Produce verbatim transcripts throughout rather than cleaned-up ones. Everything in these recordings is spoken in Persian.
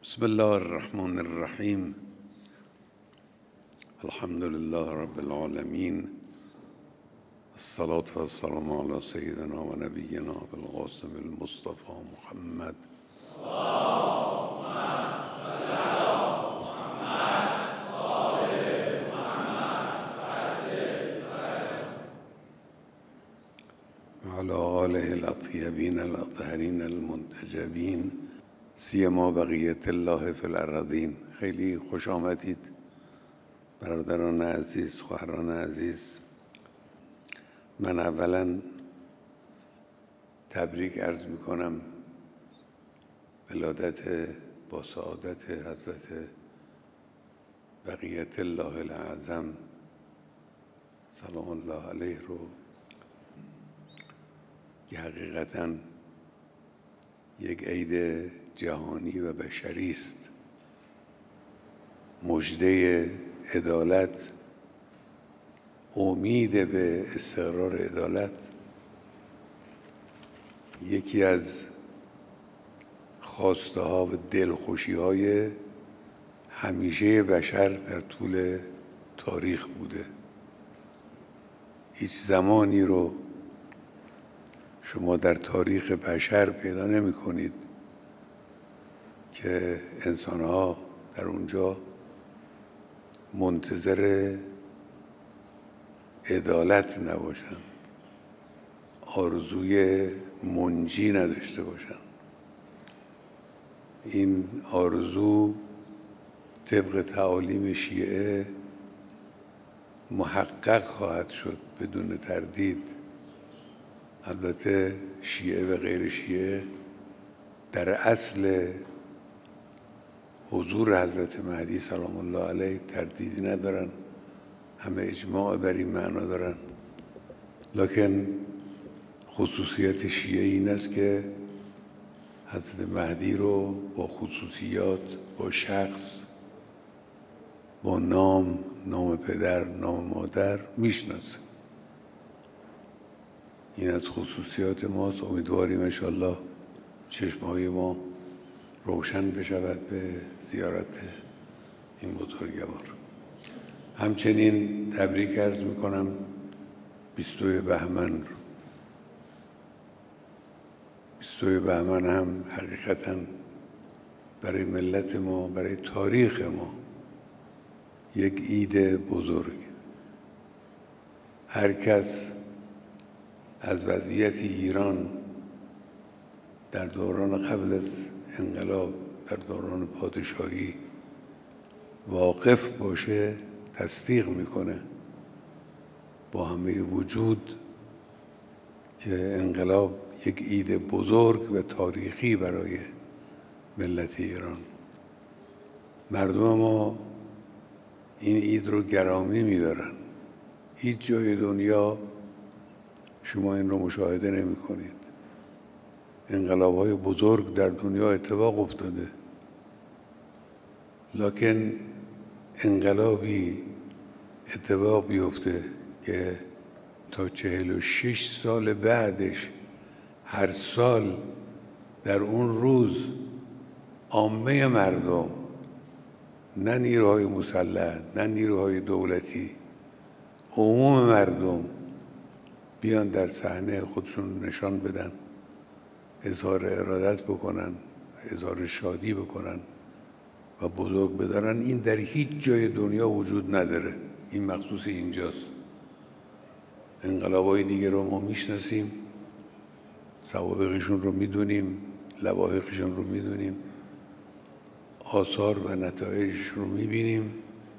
بسم الله الرحمن الرحیم. الحمد لله رب العالمین. الصلاة والسلام على سیدنا و نبینا بالقاسم المصطفى محمد. اللهم صل على محمد وآل محمد وعلى آله الأطيبين الأطهرين المنتجبين سیما بقیت الله فی الارضین. خیلی خوش آمدید برادران عزیز، خواهران عزیز. من اولا تبریک عرض می کنم ولادت با سعادت حضرت بقیت الله الاعظم سلام الله علیه رو که حقیقتاً یک عید جهانی و بشری است. مژده عدالت، امید به استقرار عدالت یکی از خواسته ها و دلخوشی های همیشه بشر در طول تاریخ بوده. هیچ زمانی رو شما در تاریخ بشر پیدا نمی کنید که انسان‌ها در اونجا منتظر عدالت نباشند، آرزوی منجی نداشته باشند. این آرزو طبق تعالیم شیعه محقق خواهد شد بدون تردید. البته شیعه و غیر شیعه در اصل حضور حضرت مهدی سلام الله علیه تردیدی ندارن، همه اجماع بر این معنا دارن. لکن خصوصیت شیعه این است که حضرت مهدی رو با خصوصیات، با شخص، با نام، نام پدر، نام مادر میشناسه. این از خصوصیات ماست. امیدواریم انشاءالله چشمهای ما روشن بشود به زیارت این بزرگوار. همچنین تبریک عرض میکنم بیستوی بهمن رو. بیستوی بهمن هم حقیقتا برای ملت ما، برای تاریخ ما یک عید بزرگ. هر کس از وضعیت ایران در دوران قبل از انقلاب، در دوران پادشاهی واقف باشه تصدیق میکنه با همه وجود که انقلاب یک عید بزرگ و تاریخی برای ملت ایران. مردم ما این عید رو گرامی میدارن. هیچ جای دنیا شما این رو مشاهده نمی کنید. انقلاب‌های بزرگ در دنیا اتفاق افتاده، لکن انقلابی اتفاق بیفته که تا چهل و شش سال بعدش هر سال در اون روز عامه مردم، نه نیروهای مسلح، نه نیروهای دولتی، عموم مردم بیان در صحنه خودشون نشان بدن، اظهار ارادت بکنن، اظهار شادی بکنن و بزرگ بدارن. این در هیچ جای دنیا وجود نداره. این مخصوص اینجاست. انقلاب‌های دیگه رو ما میشناسیم، سوابقشون رو میدونیم، لواحقشون رو میدونیم، آثار و نتایجشون رو میبینیم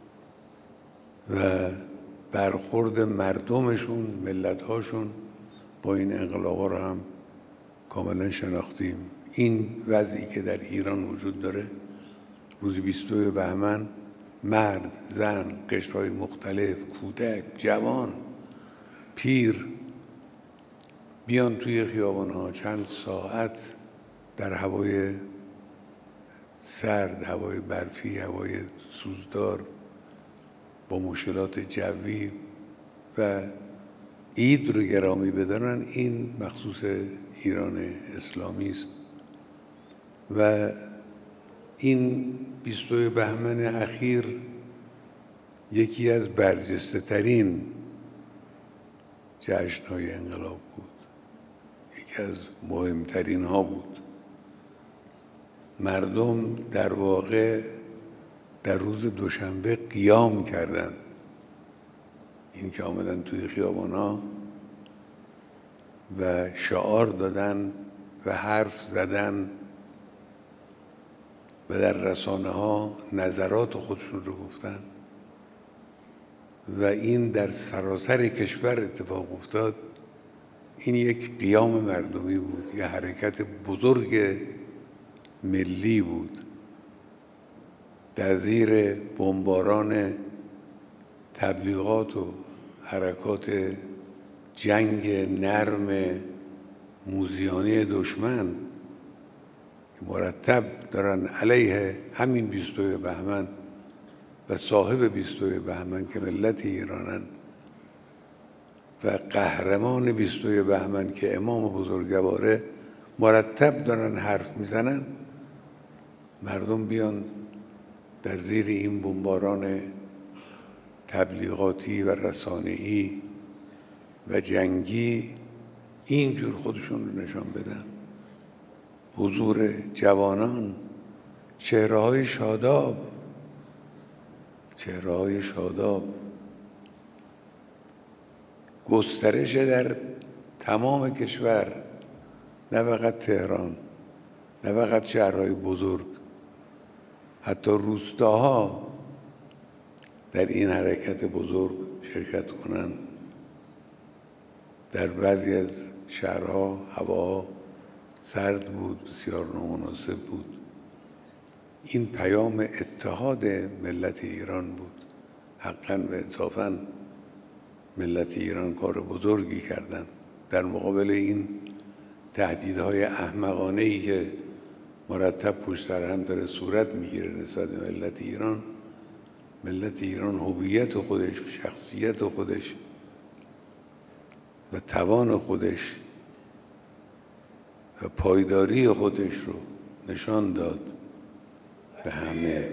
و برخورد مردمشون، ملت‌هاشون با این انقلاب‌ها رو هم کاملا شناختیم. این وضعی که در ایران وجود داره، روز بیستوی بهمن مرد، زن، قشرهای مختلف، کودک، جوان، پیر بیان توی خیابان‌ها چند ساعت در هوای سرد، هوای برفی، هوای سوزدار، با مشکلات جوی و عید رو گرامی بدارن. این مخصوص ایران اسلامی است و این بیستوی بهمن اخیر یکی از برجسته ترین جشن‌های انقلاب بود، یکی از مهمترین ها بود. مردم در واقع در روز دوشنبه قیام کردند، این که آمدن توی خیابان‌ها و شعار دادن و حرف زدن و در رسانه ها نظرات خودشون رو گفتن و این در سراسر کشور اتفاق افتاد. این یک قیام مردمی بود، یک حرکت بزرگ ملی بود در زیر بمباران تبلیغات و حرکات جنگ نرم موذیانه دشمن که مرتب دارن علیه همین بیستوی بهمن و صاحب بیستوی بهمن که ملت ایرانن و قهرمان بیستوی بهمن که امام بزرگواره مرتب دارن حرف میزنن، مردم بیان در زیر این بمباران تبلیغاتی و رسانه‌ای و جنگی اینجور خودشون رو نشان بدن. حضور جوانان، چهره‌های شاداب، چهره‌های شاداب، گسترش در تمام کشور، نه فقط تهران، نه فقط شهرهای بزرگ، حتی روستاها در این حرکت بزرگ شرکت کنند. در بعضی از شهرها هوا سرد بود، بسیار نامناسب بود. این پیام اتحاد ملت ایران بود. حقاً و انصافاً ملت ایران کار بزرگی کردند در مقابل این تهدیدهای احمقانه‌ای که مرتب پشت سر هم داره صورت میگیره نسبت به ملت ایران. ملت ایران هویت خودش، شخصیت خودش و توان خودش و پایداری خودش رو نشان داد به همه.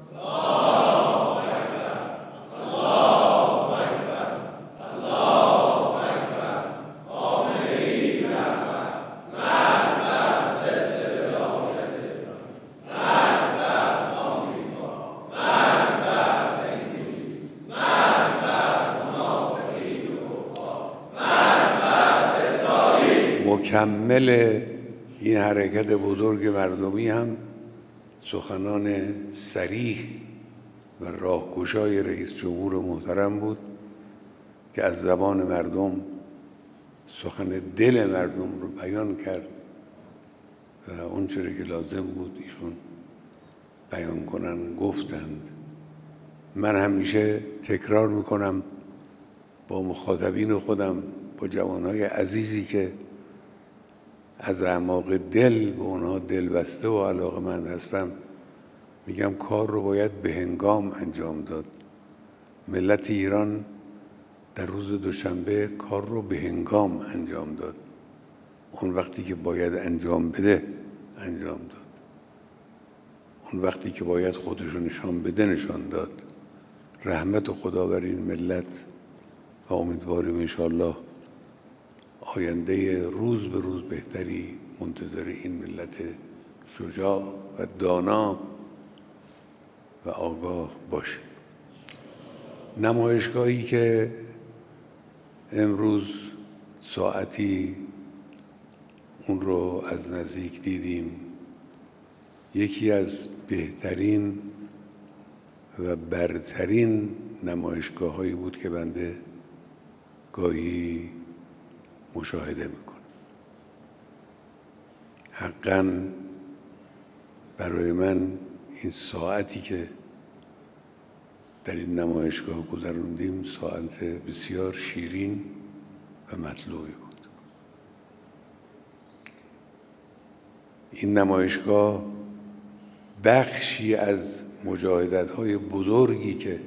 مکمل این حرکت بزرگ مردمی هم سخنان صریح و راهگشای رئیس جمهور محترم بود که از زبان مردم سخن دل مردم رو بیان کرد و اون چیزی که لازم بود ایشون بیان کنن گفتند. من همیشه تکرار میکنم با مخاطبین خودم، با جوانهای عزیزی که از اعماق دل به اونها دلبسته و علاقه‌مند هستم، میگم کار رو باید به هنگام انجام داد. ملت ایران در روز دوشنبه کار رو به هنگام انجام داد. اون وقتی که باید انجام بده انجام داد. اون وقتی که باید خودش رو نشان بده نشان داد. رحمت خدا بر این ملت و امیدواریم انشاءالله آینده روز به روز بهتری منتظر این ملت شجاع و دانا و آگاه باشه. نمایشگاهی که امروز ساعتی اون رو از نزدیک دیدیم، یکی از بهترین و برترین نمایشگاه‌هایی بود که بنده گاهی مشاهده میکنم. حقاً برای من این ساعتی که در این نمایشگاه گذروندیم ساعت بسیار شیرین و مطلوبی بود. این نمایشگاه بخشی از مجاهدت‌های بزرگی که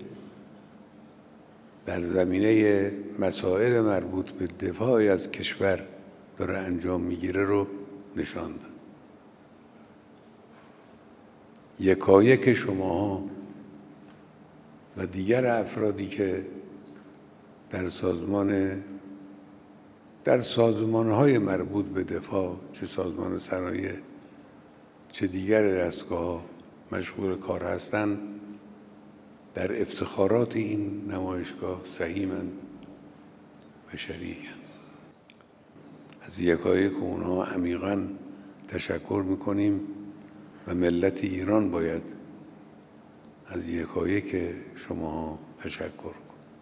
در زمینه مسائل مربوط به دفاع از کشور داره انجام میگیره رو نشان داد. یکایک شماها و دیگر افرادی که در سازمان در سازمان‌های مربوط به دفاع، چه سازمان صنایع چه دیگر دستگاه‌ها مشغول کار هستند، در افتخارات این نمایشگاه سهیمند و شریکند. از یکایک اونها عمیقاً تشکر می‌کنیم و ملت ایران باید از یکایک شما تشکر کنیم.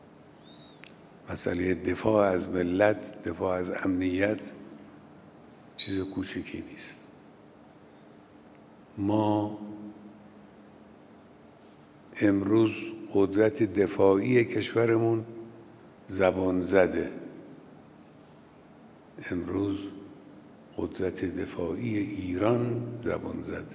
مسئله دفاع از ملت، دفاع از امنیت چیز کوچکی نیست. ما امروز قدرت دفاعی کشورمون زبان زده. امروز قدرت دفاعی ایران زبان زده.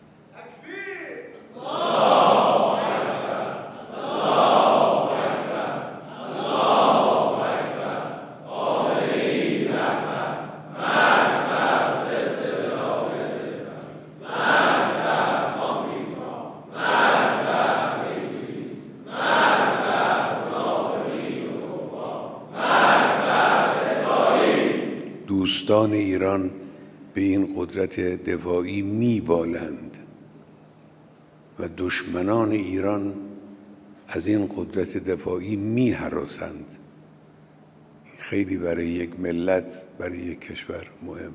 دوستان ایران به این قدرت دفاعی میبالند و دشمنان ایران از این قدرت دفاعی میهراسند. خیلی برای یک ملت، برای یک کشور مهمه.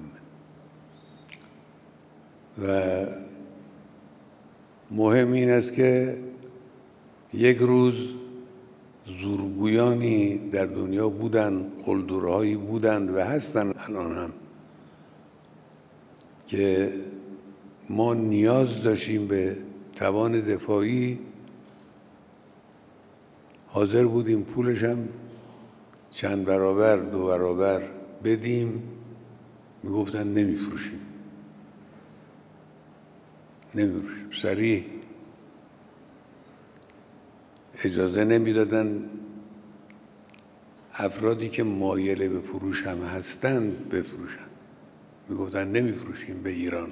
و مهم این است که یک روز زورگویانی در دنیا بودن، قلدرهایی بودند و هستن الان هم، که ما نیاز داشتیم به توان دفاعی، حاضر بودیم پولش هم چند برابر دو برابر بدیم، میگفتن نمیفروشیم نمیفروشیم صریح اجازه نمیدادن افرادی که مایل به فروش هم هستند بفروشن. میگفتن نمیفروشیم به ایران.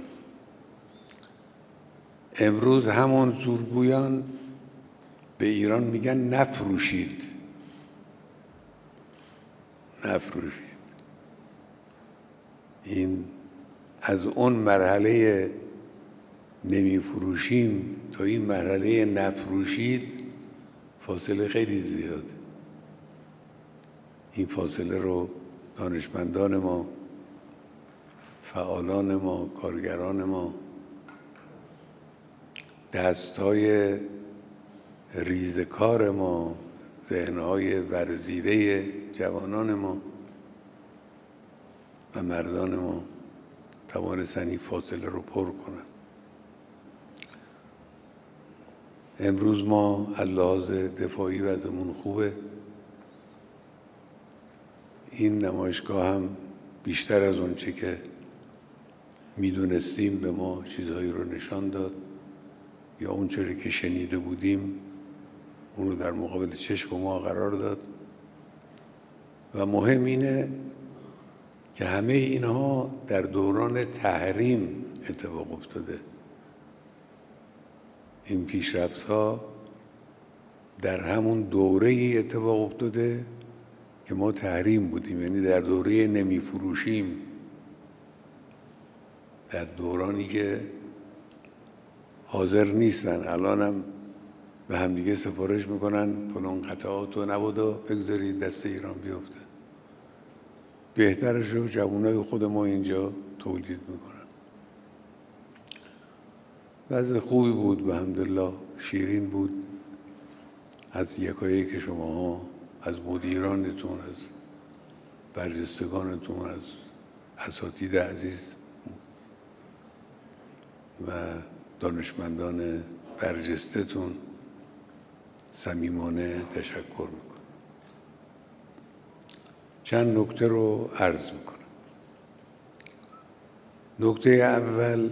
امروز همون زورگویان به ایران میگن نفروشید نفروشید. این از اون مرحله نمیفروشیم تا این مرحله نفروشید فاصله خیلی زیاده. این فاصله رو دانشمندان ما، فعالان ما، کارگران ما، دستهای ریزکار ما، ذهنهای ورزیده جوانان ما و مردان ما توانستن این فاصله رو پر کنن. امروز ما از لحاظ دفاعی وضعمون خوبه. این نمایشگاه هم بیشتر از اون چه که میدونستیم به ما چیزهایی رو نشان داد، یا اون چیزی که شنیده بودیم اون رو در مقابل چشم ما قرار داد. و مهم اینه که همه اینها در دوران تحریم اتفاق افتاده. این پیشرفت‌ها در همون دوره‌ای اتفاق افتاده که ما تحریم بودیم، یعنی در دوره نمیفروشیم، در دورانی که حاضر نیستن. الان هم به همدیگه سفارش میکنن فلان قطعات رو نبادا بگذارید دست ایران بیفته. بهترش رو جوانای خود ما اینجا تولید میکنن. وضع خوبی بود، به الحمدلله شیرین بود. از یکایک شماها، از مدیرانتون، از برجستگانتون، از اساتید عزیز و دانشمندان برجسته‌تون صمیمانه تشکر میکنم. چند نکته رو عرض میکنم. نکته اول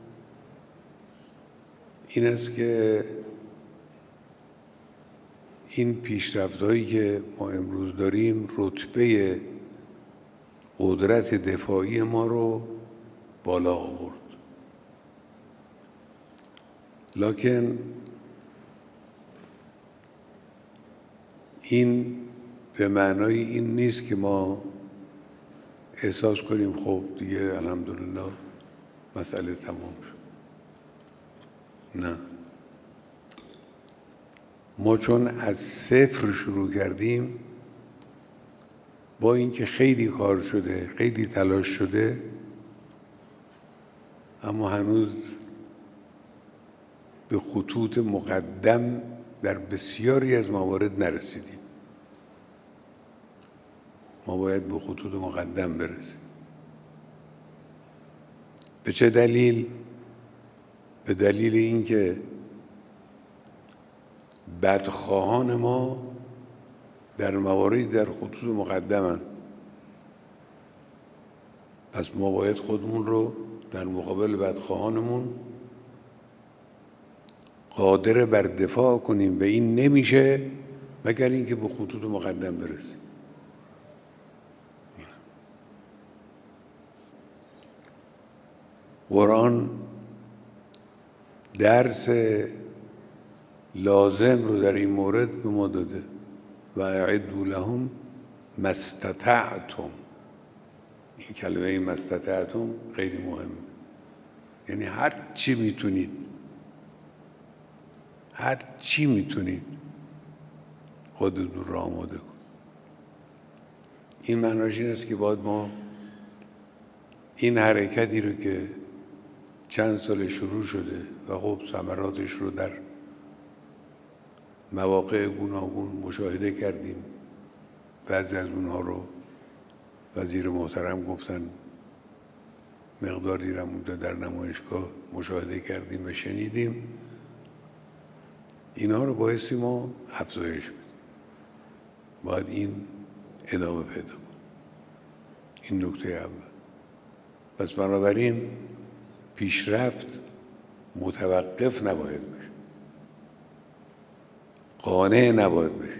این است که این پیشرفت‌هایی که ما امروز داریم رتبه قدرت دفاعی ما رو بالا آورد. لکن این به معنای این نیست که ما احساس کنیم خب دیگه الحمدلله مسئله تمام شد. نه، ما چون از صفر شروع کردیم، با اینکه خیلی کار شده، خیلی تلاش شده، اما هنوز به خطوط مقدم در بسیاری از موارد نرسیدیم. ما باید به خطوط مقدم برسیم. به چه دلیل؟ به دلیل اینکه بدخواهان ما در مواردی در خطوط مقدمن. پس ما باید خودمون رو در مقابل بدخواهانمون قادر بر دفاع کنیم و این نمیشه مگر اینکه به خطوط مقدم برسیم. قرآن درس لازم رو در این مورد به ما داده و اعدوا لهم ما استطعتم. این کلمه ما استطعتم خیلی مهمه، یعنی هر چی میتونید، هر چی میتونید خودتون رو آماده کن. این معناش این است که باید ما این حرکتی رو که چند سال شروع شده و خب ثمراتش رو در مواقع گوناگون مشاهده کردیم. بعضی از اونها رو وزیر محترم گفتن، مقداری رو اونجا در نمایشگاه مشاهده کردیم و شنیدیم. اینها رو بایستی ما افزایش بدیم. باید این ادامه پیدا کنه. این نکته اول. پس بنابراین پیشرفت متوقف نباید بشه، قانع نباید بشه.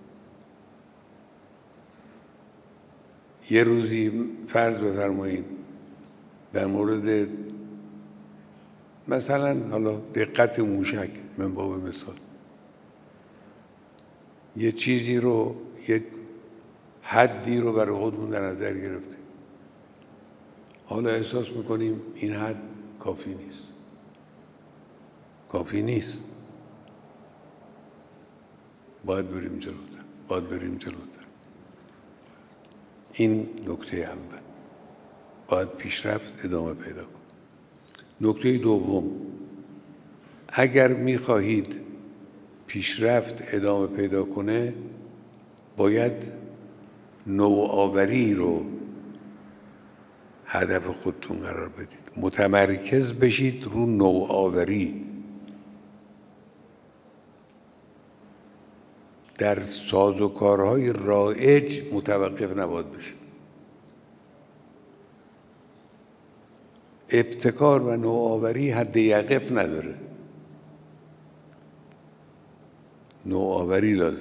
یه روزی فرض بفرمایید در مورد مثلا حالا دقت موشک من باب مثال یه چیزی رو، یک حدی رو برای خودمون در نظر گرفتیم، حالا احساس میکنیم این حد کافی نیست، کافی نیست، باید بریم جلوتر، باید بریم جلوتر. این نکته اول، باید پیشرفت ادامه پیدا کن. نکته دوم، اگر میخواهید پیشرفت ادامه پیدا کنه باید نوآوری رو هدف خودتون قرار بدید، متمرکز بشید رو نوآوری. در سازوکارهای رایج متوقف نباید بشه. ابتکار و نوآوری حد یقف نداره، نوآوری لازم.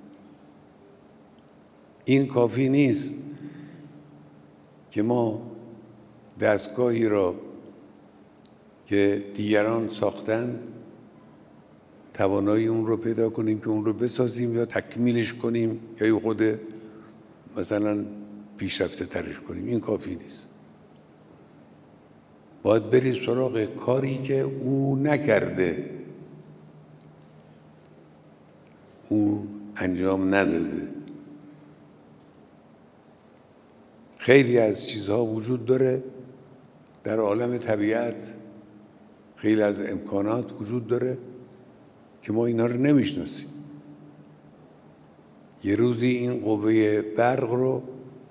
این کافی نیست که ما دستگاهی را که دیگران ساختن توانایی اون رو پیدا کنیم که اون رو بسازیم یا تکمیلش کنیم یا خود مثلا پیشرفته ترش کنیم. این کافی نیست. باید برید سراغ کاری که او نکرده، او انجام نداده. خیلی از چیزها وجود داره در عالم طبیعت، خیلی از امکانات وجود داره که ما اینا رو نمیشناسیم. یه روزی این قوه برق رو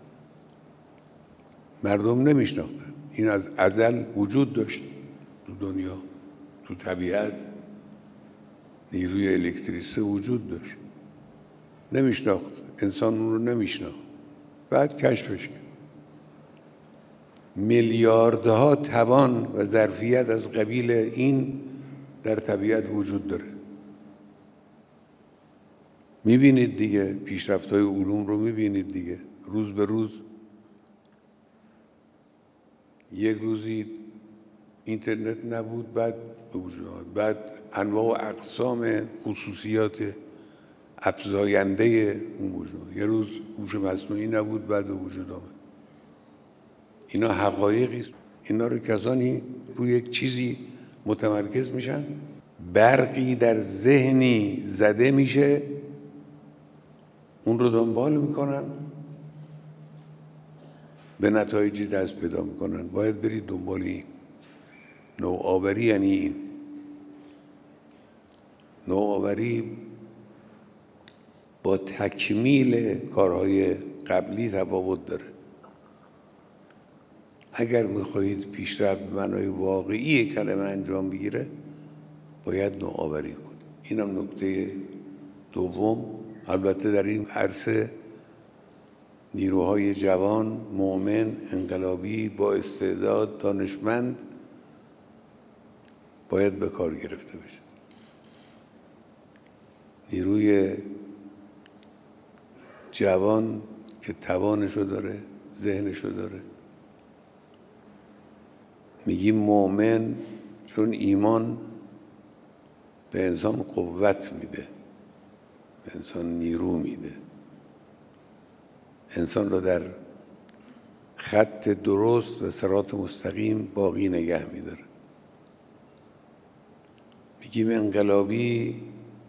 مردم نمیشناختن. این از ازل وجود داشت تو دنیا، تو طبیعت نیروی الکتریسته وجود داشت، نمیشناخت انسان اون رو نمیشناخت. بعد کشفش کرد. میلیاردها توان و ظرفیت از قبیل این در طبیعت وجود داره. میبینید دیگه، پیشرفت‌های علوم رو میبینید دیگه، روز به روز. یک روزی اینترنت نبود، بعد به وجود آمد. بعد انواع و اقسام خصوصیات افزاینده اون وجود. یه روز هوش مصنوعی نبود، بعد به وجود آمد. اینا حقایقی است. اینا رو کسانی روی یک چیزی متمرکز میشن، برقی در ذهنی زده میشه، اون رو دنبال میکنن، به نتایجی دست پیدا میکنن. باید برید دنبال این. نوآوری یعنی این. نوآوری با تکمیل کارهای قبلی تفاوت داره. اگر میخواهید پیشرفت به معنای واقعی کلمه انجام بگیره، باید نوآوری کنید. این هم نکته دوم. البته در این عرصه نیروهای جوان، مؤمن، انقلابی، با استعداد، دانشمند باید به کار گرفته بشه. نیروی جوان که توانشو داره، ذهنشو داره. میگیم مؤمن چون ایمان به انسان قوت میده، به انسان نیرو میده، انسان رو در خط درست و صراط مستقیم باقی نگه میداره. میگیم انقلابی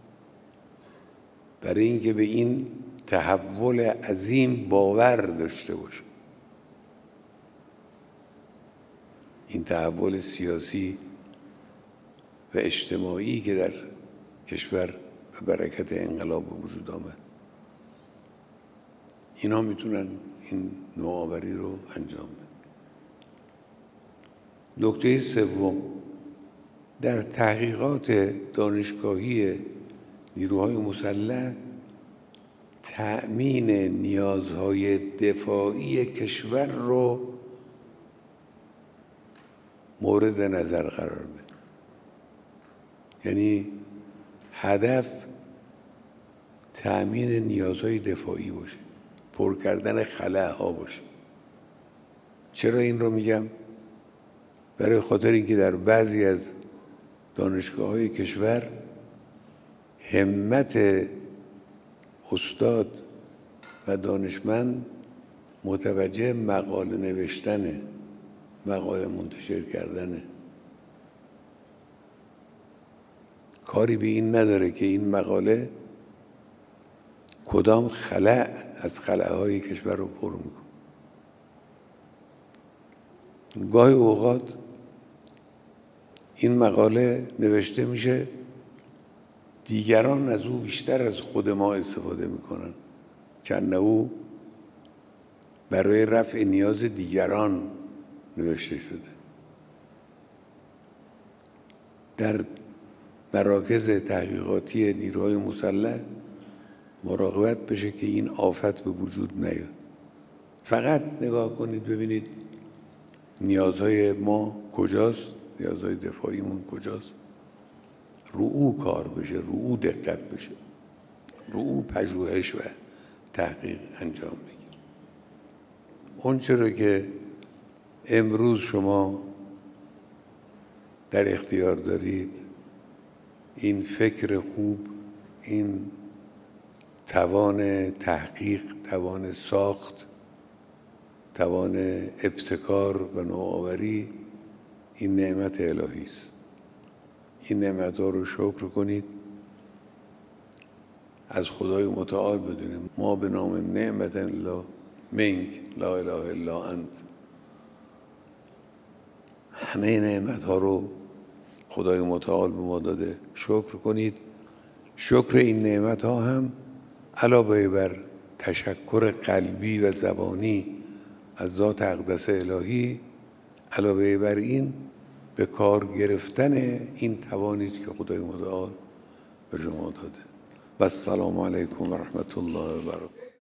برای اینکه به این تحول عظیم باور داشته باشه. این تحول سیاسی و اجتماعی که در کشور به برکت انقلاب به وجود آمد، اینا میتونن این نوآوری رو انجام بدن. نکته سوم، در تحقیقات دانشگاهی نیروهای مسلح تأمین نیازهای دفاعی کشور رو مورد نظر قرار بده. یعنی هدف تأمین نیازهای دفاعی باشه، پر کردن خلاها باشه. چرا این رو میگم؟ برای خاطر اینکه در بعضی از دانشگاه‌های کشور همت استاد و دانشمند متوجه مقاله نوشتنه، مقاله منتشر کردنه. کاری به این نداره که این مقاله کدام خلأ از خلاهای کشور رو پر میکنه. گاهی اوقات این مقاله نوشته میشه، دیگران از او بیشتر از خود ما استفاده میکنن، که او برای رفع نیاز دیگران نوشته شده. در مراکز تحقیقاتی نیروهای مسلح مراقبت بشه که این آفت به وجود نیاد. فقط نگاه کنید ببینید نیازهای ما کجاست، نیازهای دفاعیمون کجاست، رو او کار بشه، رو او دقت بشه، رو او پژوهش و تحقیق انجام بگیر. اون چرا که امروز شما در اختیار دارید، این فکر خوب، این توان تحقیق، توان ساخت، توان ابتکار و نوآوری، این نعمت الهی است. این نعمت ها رو شکر کنید، از خدای متعال بدونیم ما به نام نعمت الله منک لا اله الا انت. همه نعمت ها رو خدای متعال به ما داده، شکر کنید. شکر این نعمت ها هم علاوه بر تشکر قلبی و زبانی از ذات اقدس الهی، علاوه بر این به کار گرفتن این توانی است که خدای متعال به شما داده. و السلام علیکم و رحمت الله و برکاته.